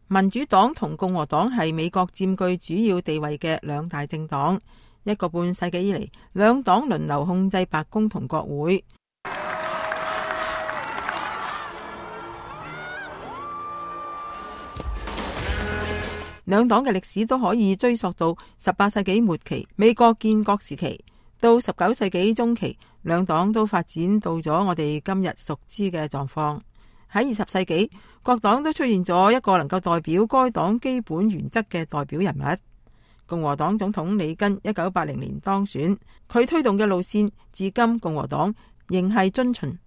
民主黨同共和黨係美國佔據主要地位嘅兩大政黨，一個半世紀以嚟，兩黨輪流控制白宮同國會。兩黨嘅歷史都可以追溯到18世紀末期美國建國時期，到19世紀中期，兩黨都發展到咗我哋今日熟知嘅狀況。喺20世紀，各黨都出現咗一個能夠代表該黨基本原則嘅代表人物。共和黨總統里根1980年當選，佢推動嘅路線至今共和黨仍係遵循。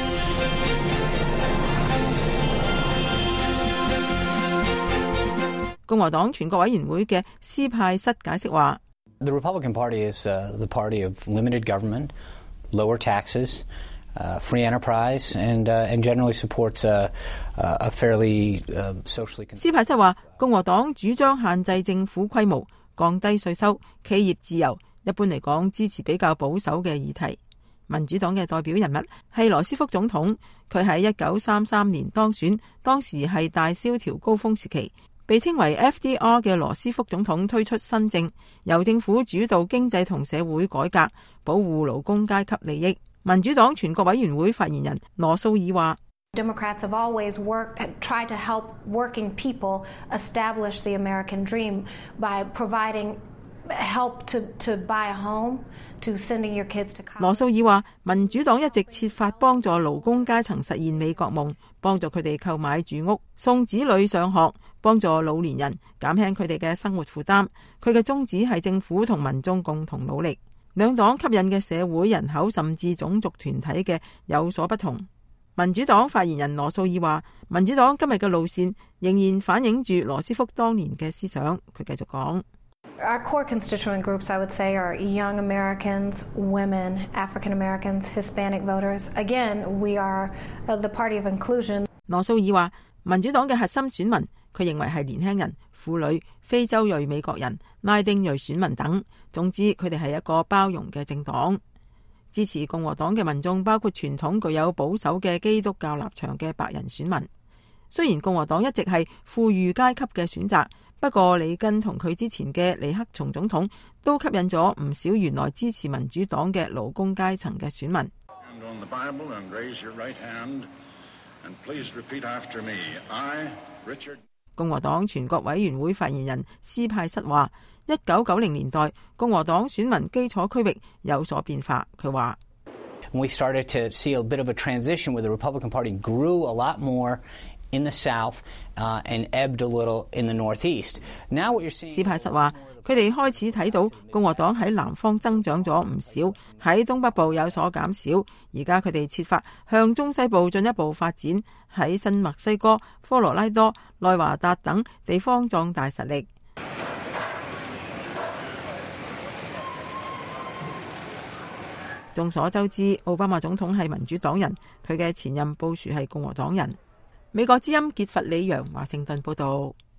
共和黨全國委員會嘅斯派塞解釋話 ：The Republican Party is the party of limited government, lower taxes, free enterprise, and generally supports a fairly socially. 斯派塞話，共和黨主張限制政府規模、降低稅收、企業自由，一般嚟講支持比較保守嘅議題。民主黨嘅代表人物係羅斯福總統，佢喺1933年當選，當時係大蕭條高峰時期。被稱為 FDR 嘅羅斯福總統推出新政，由政府主導經濟同社會改革，保護勞工階級利益。民主黨全國委員會發言人羅素爾話 ：Democrats have always tried to help working people establish the American dream by providing help to buy a home, to sending your kids to college. 羅素爾話：民主黨一直設法幫助勞工階層實現美國夢，幫助佢哋購買住屋、送子女上學，幫助老年人減輕佢哋嘅生活負擔。佢嘅宗旨係政府同民眾共同努力。兩黨吸引嘅社會人口甚至種族團體嘅有所不同。民主黨發言人羅素爾話：民主黨今日嘅路線仍然反映住羅斯福當年嘅思想。佢繼續講 ：Our core constituent groups, I would say, are young Americans, women, African Americans, Hispanic voters. Again, we are the party of inclusion. 羅素爾話：民主黨嘅核心選民，佢認為係年輕人、婦女、非洲裔美國人、拉丁裔選民等。總之，佢哋係一個包容嘅政黨。支持共和黨嘅民眾包括傳統具有保守嘅基督教立場嘅白人選民。雖然共和黨一直係富裕階級嘅選擇，不過里根同佢之前嘅尼克松總統都吸引咗唔少原來支持民主黨嘅勞工階層嘅選民。共和黨全國委員會發言人斯派塞話：1990年代共和黨選民基礎區域有所變化。佢話 ：We started to see a bit of a transition where the Republican Party grew a lot more in the South and ebbed a little in the Northeast. Now what you're seeing. 斯派塞話：佢哋開始睇到共和黨喺南方增長咗唔少，喺東北部有所減少。而家佢哋設法向中西部進一步發展，喺新墨西哥、科羅拉多、內華達等地方壯大實力。眾所周知，奧巴馬總統係民主黨人，佢嘅前任布殊係共和黨人。美國之音傑弗里揚華盛頓報道。